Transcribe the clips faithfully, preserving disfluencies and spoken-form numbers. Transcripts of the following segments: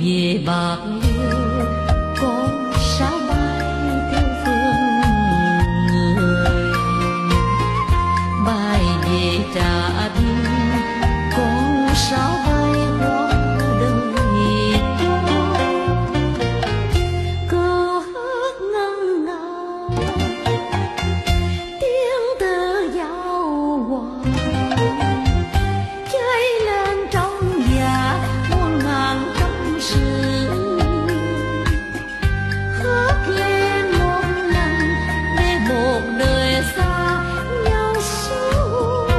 về bạc liêu, con sao bay theo phương người, bay về Trà Biên, con sao bay qua đời có ngân nga tiếng thơ giao hòa cháy lên trong dạ muôn ngàn tâm sự, hát lên một lần để một đời xa nhau suốt.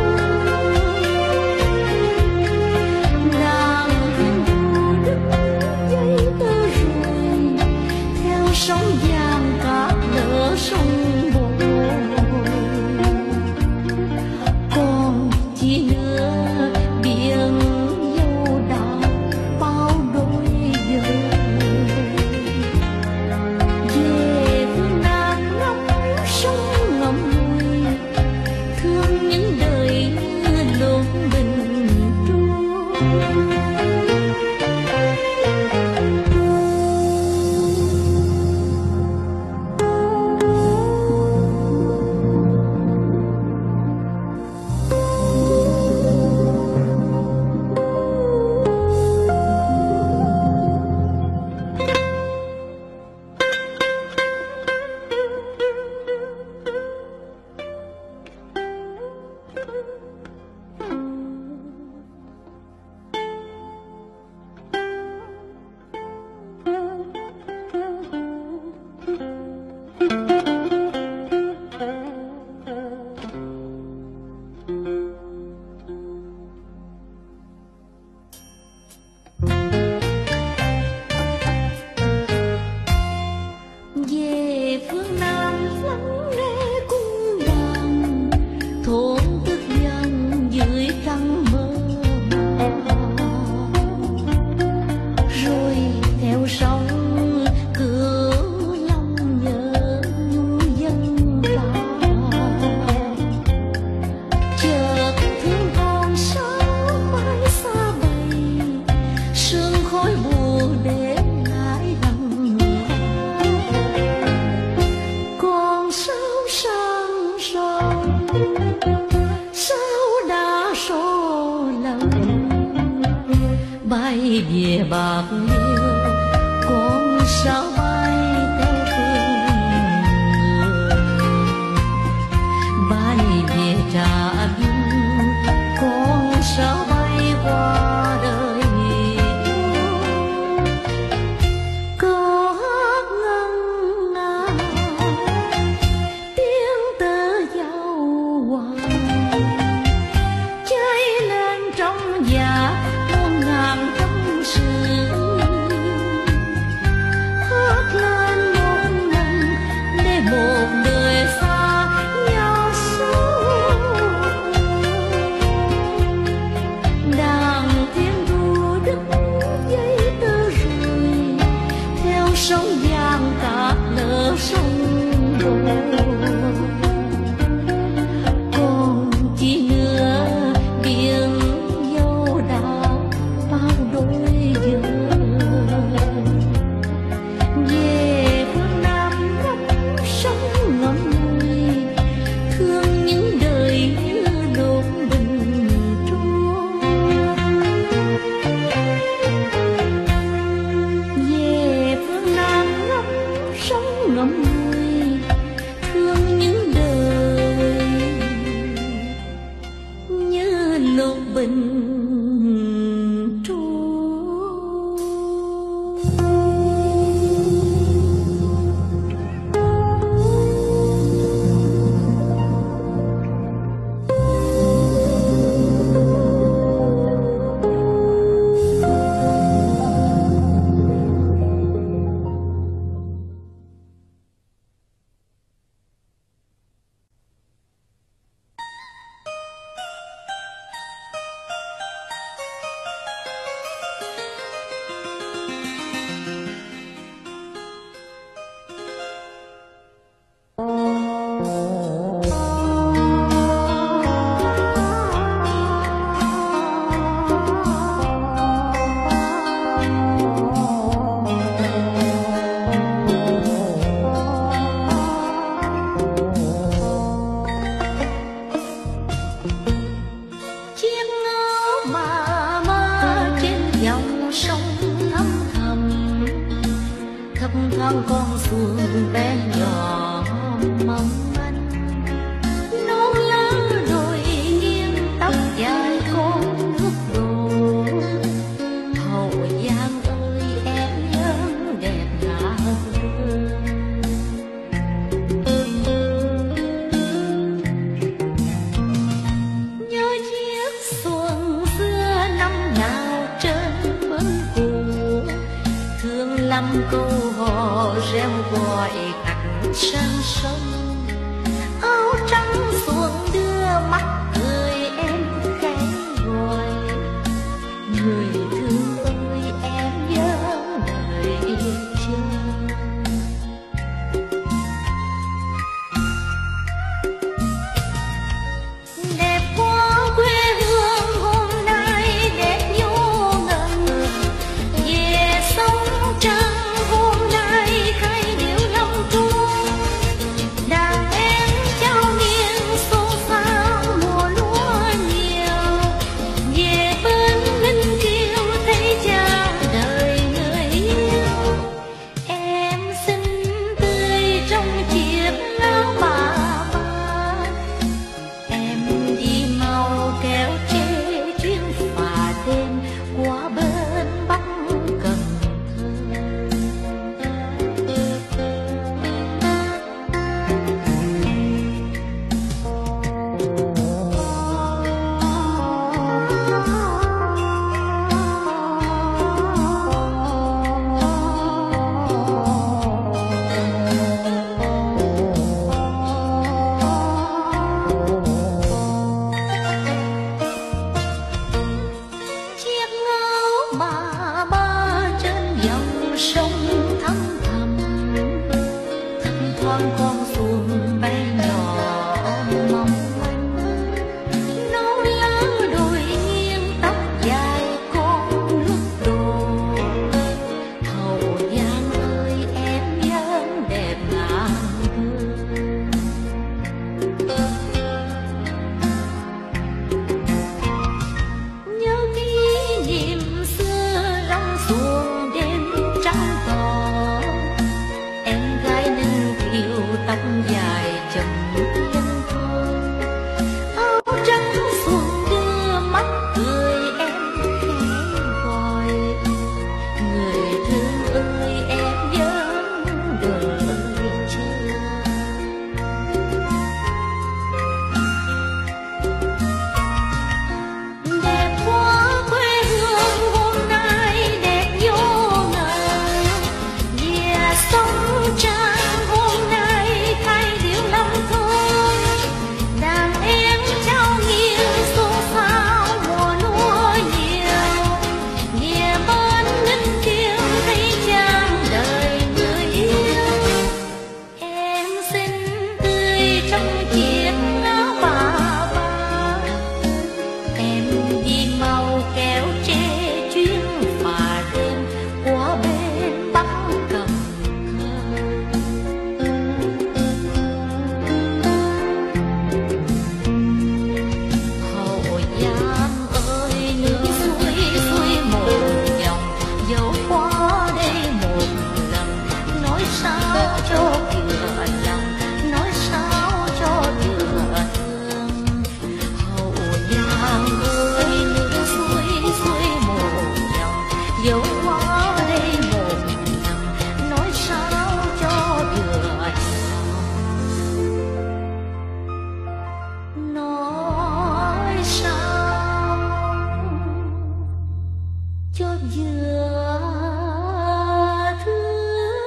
Nàng thiên đứng dây tơ rồi theo sóng vàng cát lỡ sông bồi, còn chi nữa biển dâu đào bao đôi dời. Về phương Nam ngắm sông ngậm ngùi, thương những đời như lúc bình trôi. Về phương Nam lắng nghe cung đàn, thổn thức dần dưới trăng mơ rồi theo sóng cửu long nhớ dân ta. Chợt thương con sao mãi xa bầy, sương khói buồn để lại đằng con sao sang sông, sao đã số lần bay về bạc liêu, con sao bay theo phương người, bay về Trà Biên, con sao bay qua đời có ngân nga tiếng tơ giao hòa cháy lên trong dạ muôn ngàn tâm sự, hát thoáng con xuồng bé nhỏ mong manh, nón lá đồi nghiêng tóc dài con nước đổ. Hậu Giang ơi em lớn đẹp ngả hương, nhớ chiếc xuồng xưa năm nào trên bến cũ, thương lắm câu hò reo gọi cạnh sang sông. Áo trắng xuồng đưa mắt cười em khẽ gọi, người thương ơi em nhớ đời chưa. Đẹp quá quê hương hôm nay đẹp vô ngần, về sông trăng hôm nay khai điệu năm tuôn. Đàn em trao nghiêng xôn xao mùa lúa nhiều, về bên linh kiều thấy cha đời người yêu. Em xinh tươi trong chiếc áo bà ba, em đi mau kéo trê chuyến phà đêm qua bên Bắc Cần chiếc áo bà ba trên dòng sông thăm thầm, thăm thoáng con xuồng bé nhỏ mong manh, nón lá đồi nghiêng tóc dài con nước đổ. Hậu Giang ơi em vẫn đẹp ngả hương, nhớ kỷ niệm xưa rong xuồng đêm trắng tỏ. Em gái Ninh Kiều tóc dài chầm yên thôn, áo trắng xuồng đưa mắt cười em khẽ gọi, người thương ơi em vẫn đợi chưa. Đẹp quá quê hương hôm nay đẹp vô ngần, về sông trăng hôm nay khai điệu năm thôn. Đàn em trao nghiêng xôn xao mùa lúa nhiều, về bên linh kiều thấy trang đời người yêu. Em xinh tươi trong chiếc áo bà ba, em đi mau kéo trê chuyến phà đêm qua bên Bắc Cần Hậu Giang ơi nước suối xuôi một dòng, dẫu qua đây một lần, nói sao cho vừa lòng, nói sao cho vừa thương. Hậu Giang ơi nước suối xuôi một dòng, dẫu qua đây một lần, nói sao cho vừa lòng, nói sao cho vừa thương.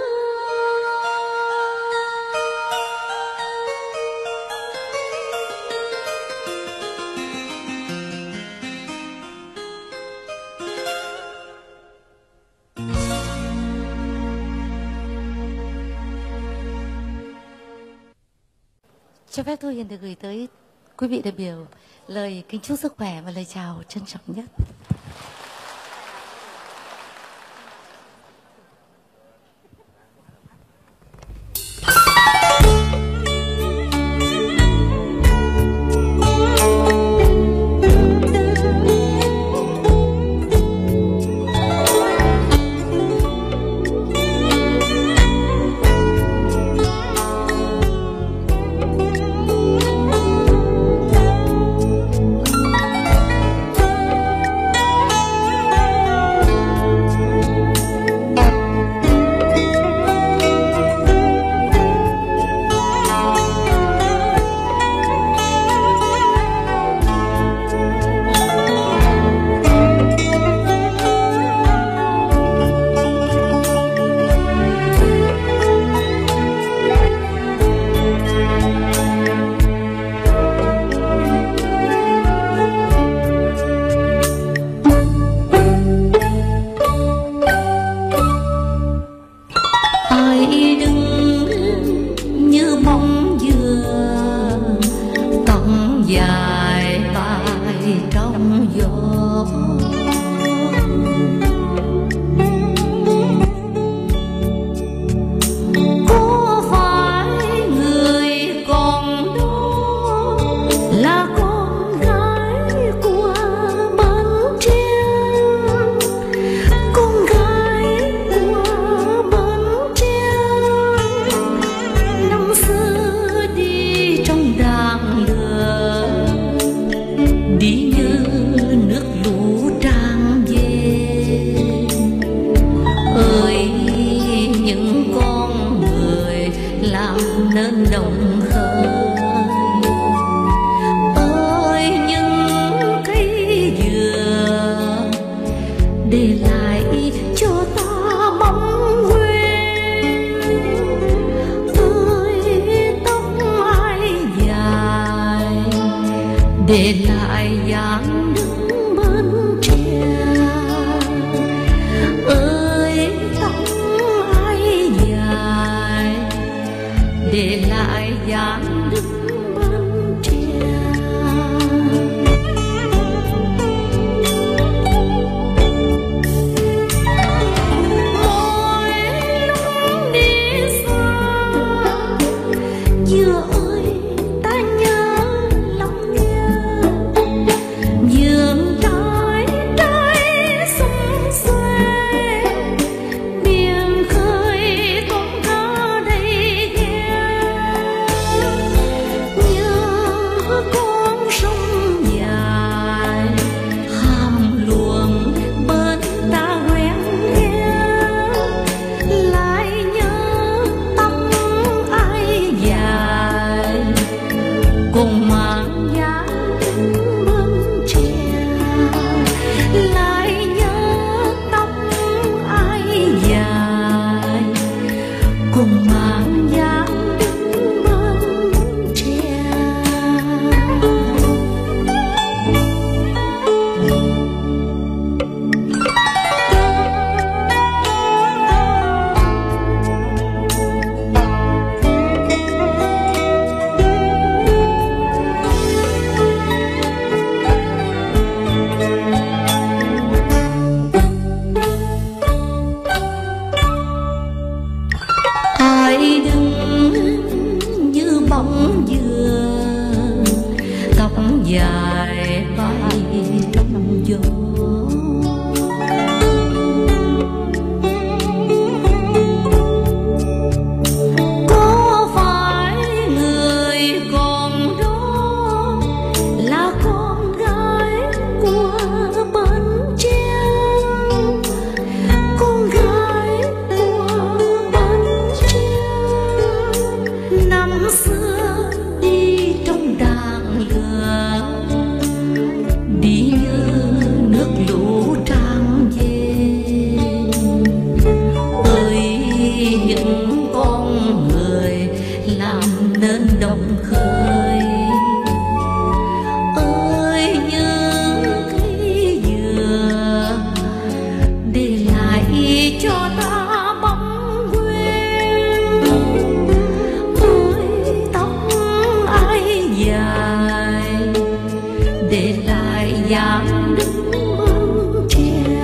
Cho phép tôi hiện được gửi tới quý vị đại biểu lời kính chúc sức khỏe và lời chào trân trọng nhất. để lại dáng đứng bên tre. Ơi tóc ai dài để lại dáng đứng bên tre. Mỗi lúc đi xa giữa ơi ta nhớ lòng nhớ vườn trái trái xum xuê biển khơi con cá đầy ghé nhớ con sông dài hàm luồng bên ta quen nghe lại nhớ tóc ai dài cùng mang dáng bên tre. Lại nhớ tóc ai dài cùng mang dáng bên tre. Ai đứng như bóng dừa tóc dài bay trong gió. Có phải người còn đó là con gái của bên tre, con gái của bên tre. Năm xưa đi trong đàn lửa đi như nước lũ tràn về. Ơi những con người làm nên đồng khơi. Ơi những cây dừa để lại cho ta bóng quên. Ơi tóc ai dài để lại dáng đứng bên tre.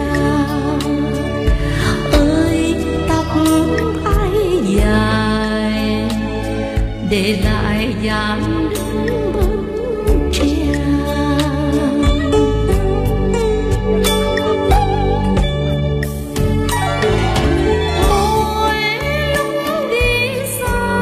Ơi tóc ai dài để lại dáng đứng bên tre. Mỗi lúc đi xa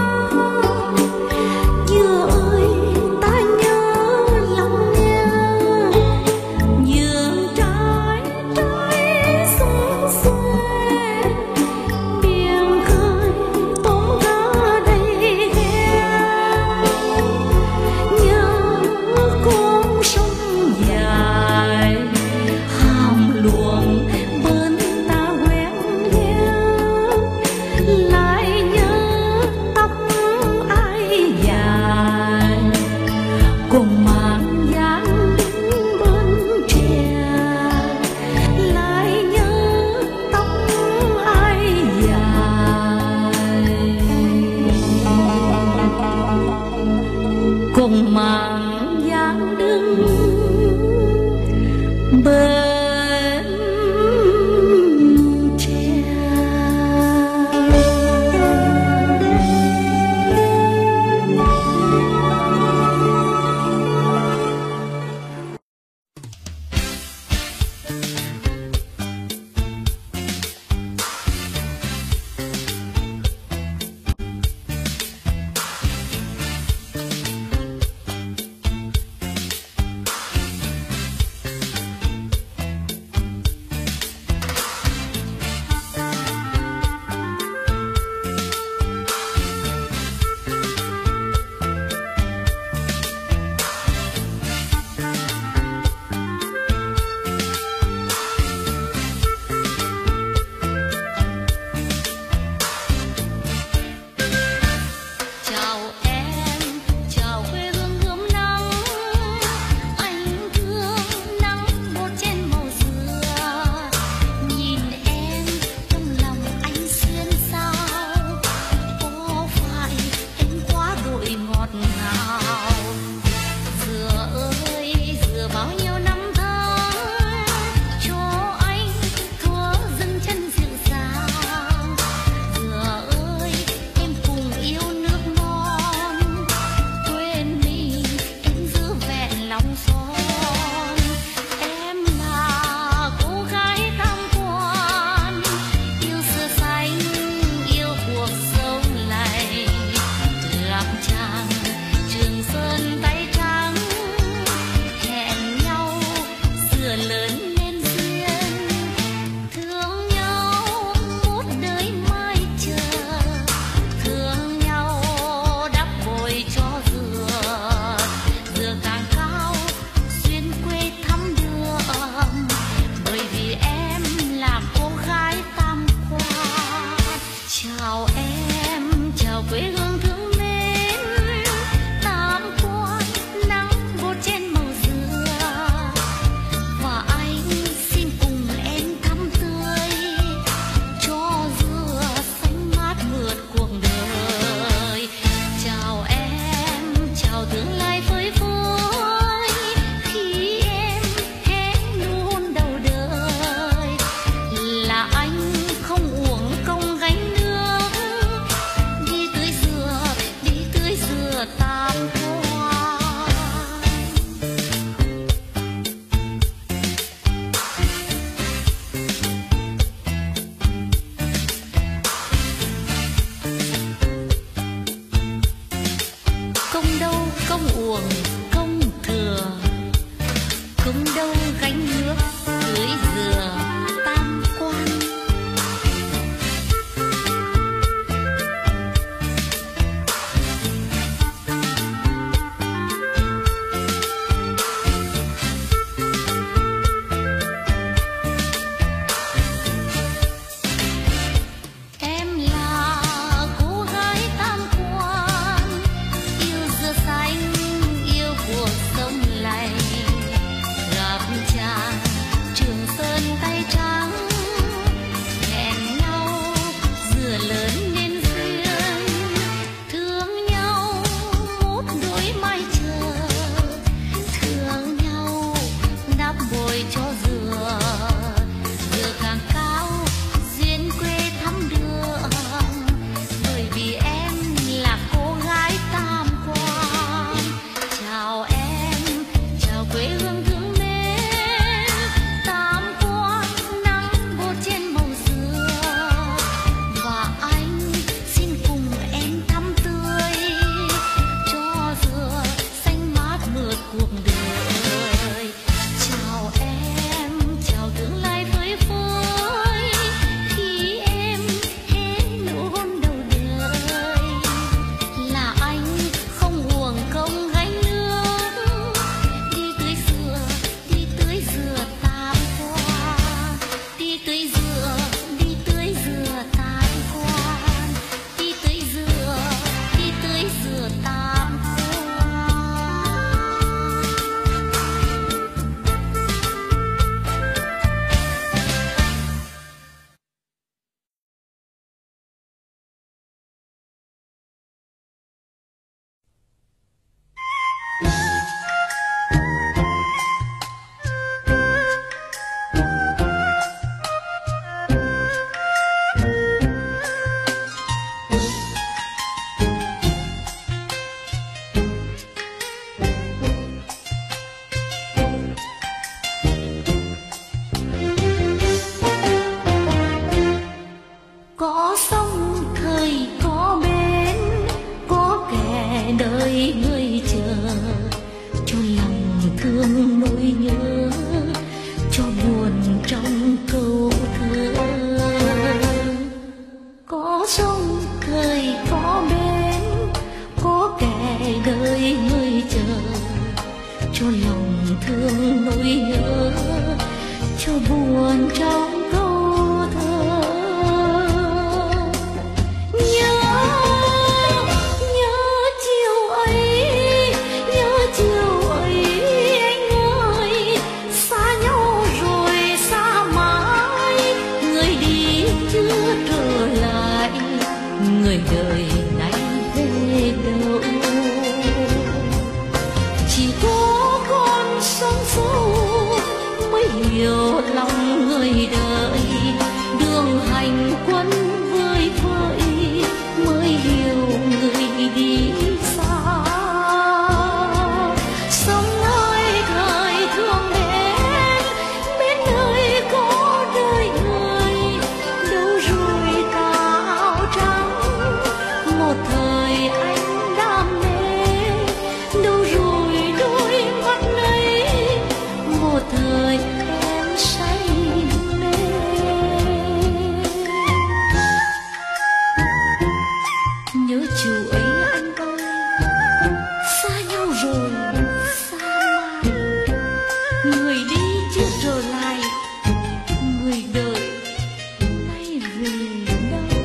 giữa ơi ta nhớ lòng nhớ vườn trái trái xum xuê biển khơi tôm cá đầy ghé hành quân vơi vợi mới hiểu người đi xa. Sống ơi thời thương đến bên nơi có đời người, đâu rồi tà áo trắng một thời anh đam mê, đâu rồi đôi mắt ấy một thời em say mê. Nhớ chiều ấy anh ơi, xa nhau rồi xa mai, người đi chưa trở lại, người đợi nay về đâu.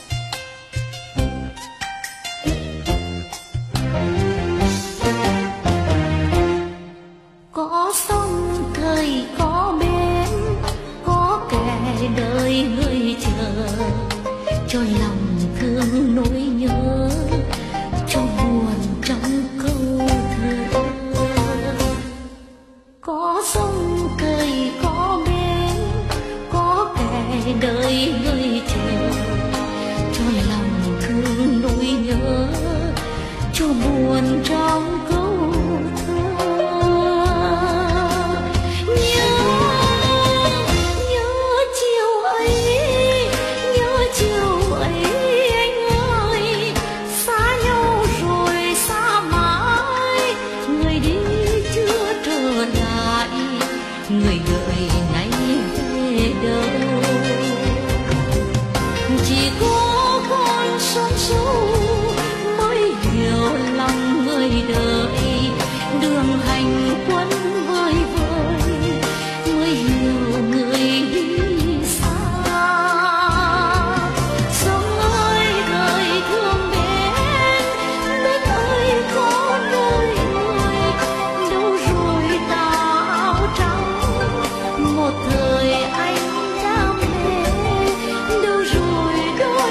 Có sông thời có bến, có kẻ đợi người chờ, cho lòng thương nỗi nhớ, cho buồn trong câu thơ. Có sông thời có bến, có kẻ đợi người chờ, cho lòng thương nỗi nhớ, cho buồn trong câu thơ. Nhớ, nhớ chiều ấy, nhớ chiều ấy anh ơi, xa nhau rồi xa mãi, người đi chưa trở lại, người đợi nay về đâu. Chỉ có con sông sâu mới hiểu lòng người đợi, đường hành quân vơi vợi mới hiểu người đi xa. Sông ơi đời thương đến bên ơi có đời người, đâu rồi tà áo trắng một thời anh đam mê, đâu rồi đôi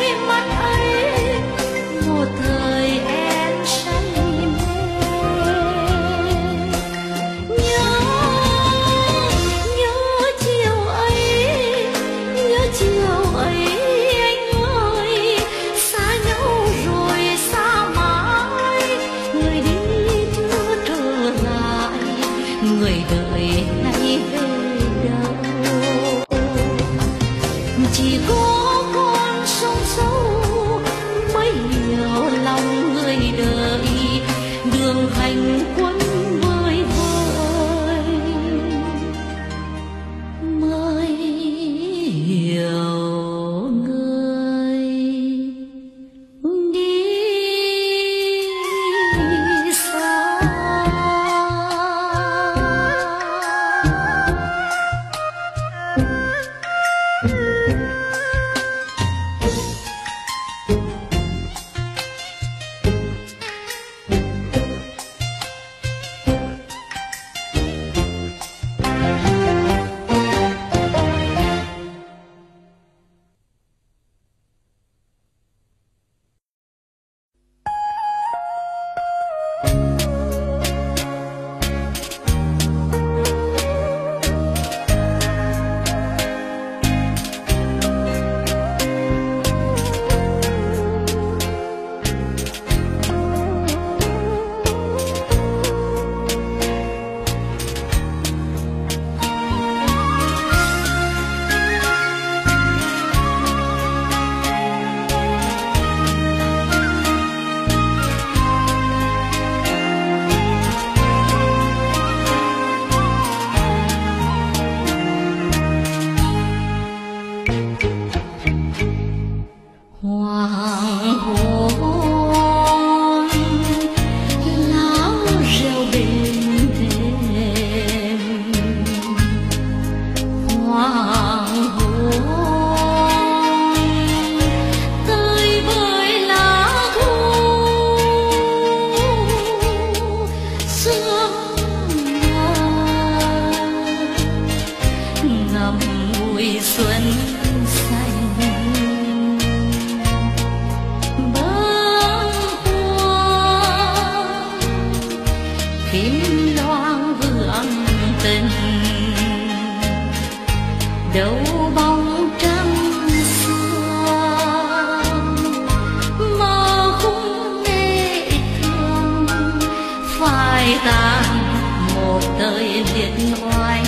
tới liệt oanh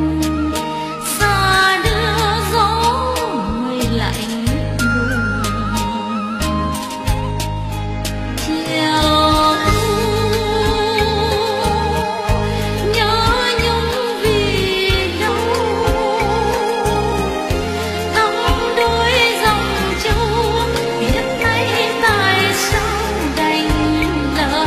xa đưa gió người lạnh lùng chiều nhớ nhung vì đâu thăm đôi dòng châu biết nay tại sao đành lỡ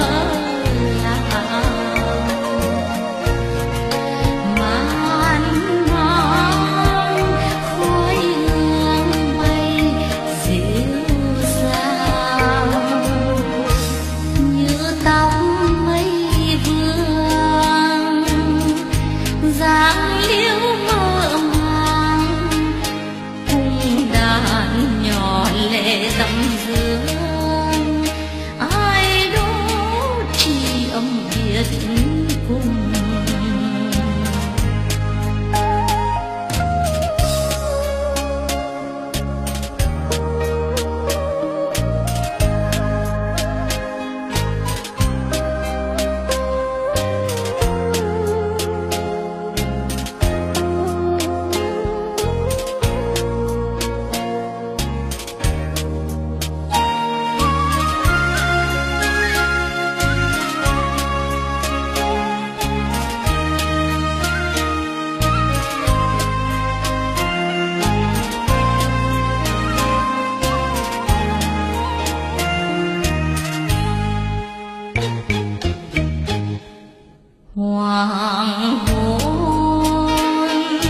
hoàng hôn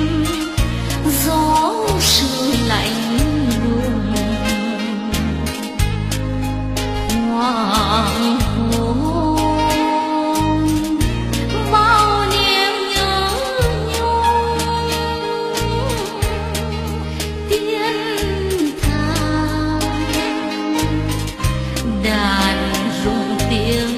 gió sương lạnh lùng hoàng hôn bao niềm nhớ nhung tiếng than đàn rung tiếng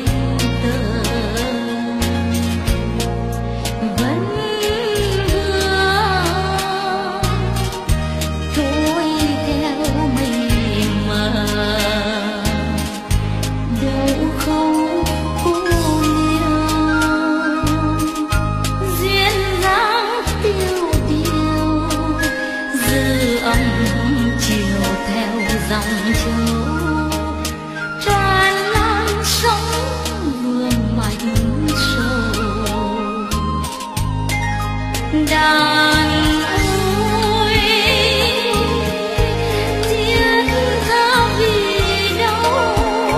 dòng châu tràn lan sóng vương mạnh sâu đàn ơi tiếng ra vì đâu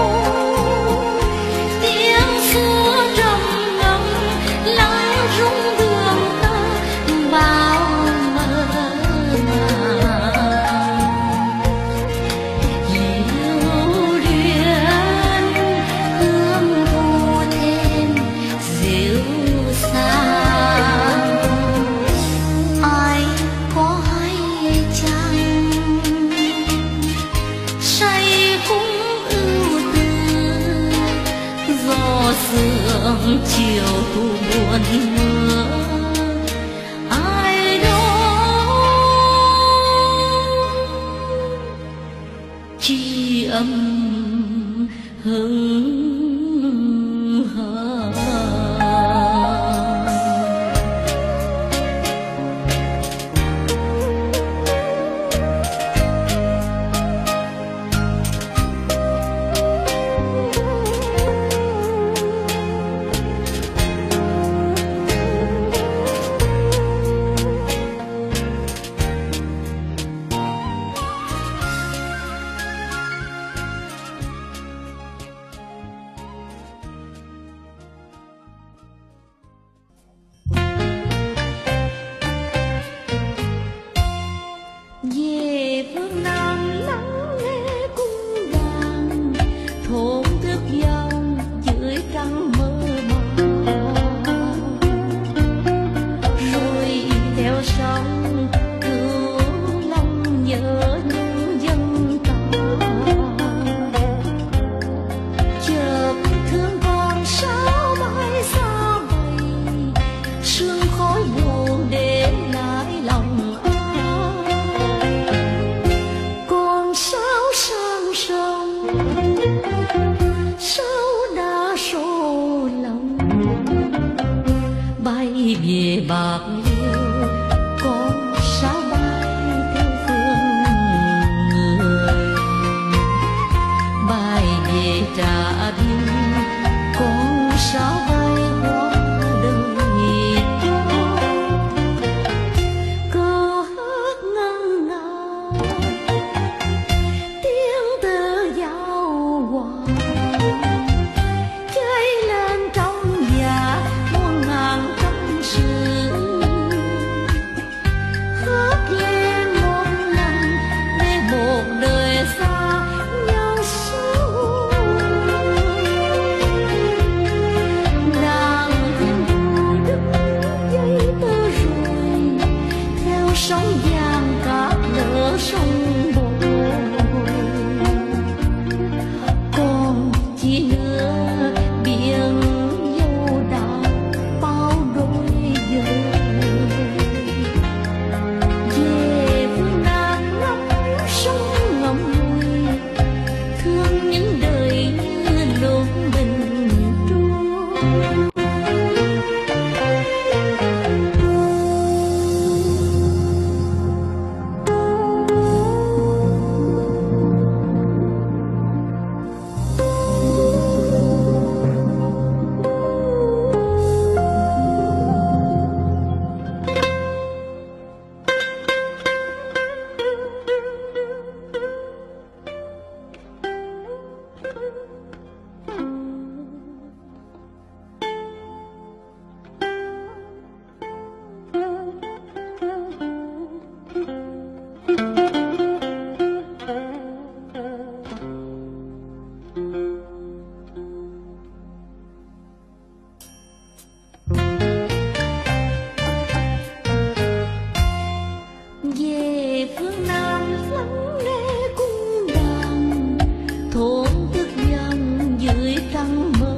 tiếng xưa trầm ngâm lắng rung đường ta bao mơ sương chiều thu buồn mưa ai đó tri âm hững hờ. về bạc liêu, con sao bay theo phương người. Bay về Trà Vinh, con sao bay qua đời trôi. Câu hát ngân nga tiếng từ giao hòa, cháy lên trong dạ muôn ngàn tâm sự. Hát lên một lần để một đời xa nhau sâu. Nàng thiên thu đứng dây tơ rồi, theo sóng vàng cát lỡ sông bồi. Còn chỉ nữa biển dâu đào bao đôi dời. Về phương Nam ngắm sông ngậm ngùi, thương những đời như lúc bình trôi. Về phương Nam lắng nghe cung đàn, thổn thức dần dưới trăng mơ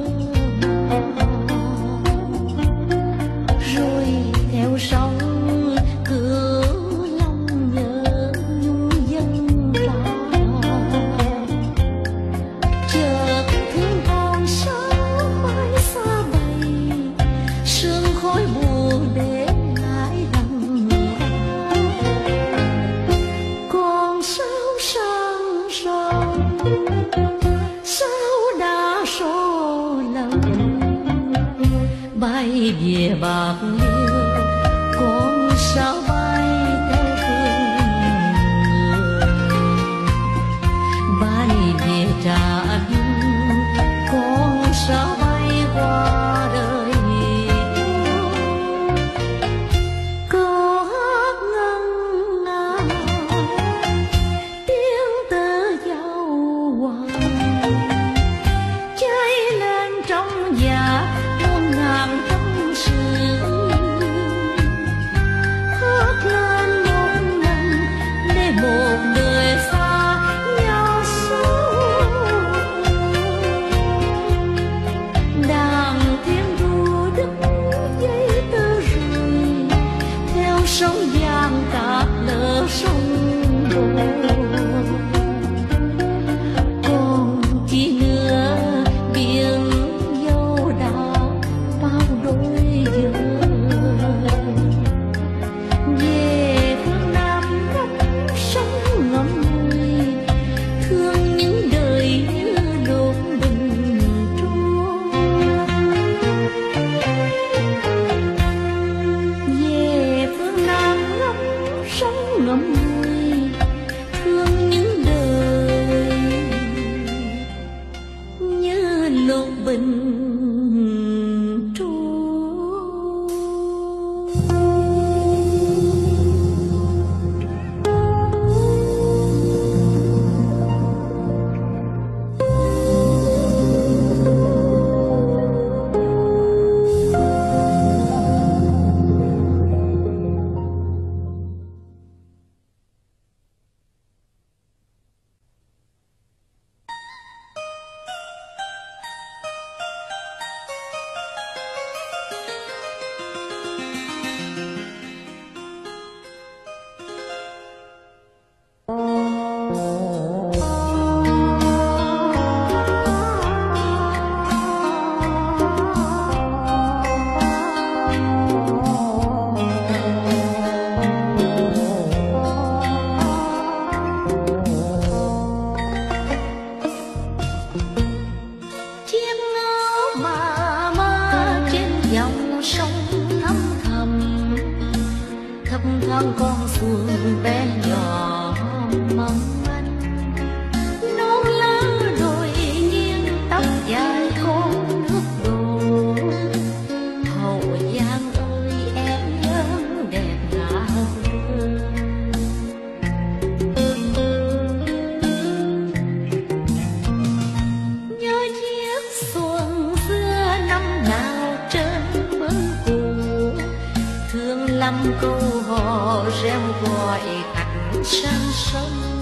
màng. Rồi theo sóng Cửu Long nhớ nhung dân ta. Chợt thương con sao mãi xa bầy, sương khói buồn để lại đằng hoa. Con sao sang sông, sao đã số lần bay về bạc liêu, con sao bay theo phương người. Bay về Trà Vinh, con sao bay qua đời trôi. Câu hát ngân nga tiếng tơ giao hòa, cháy lên trong dạ muôn ngàn tâm sự. sang sông.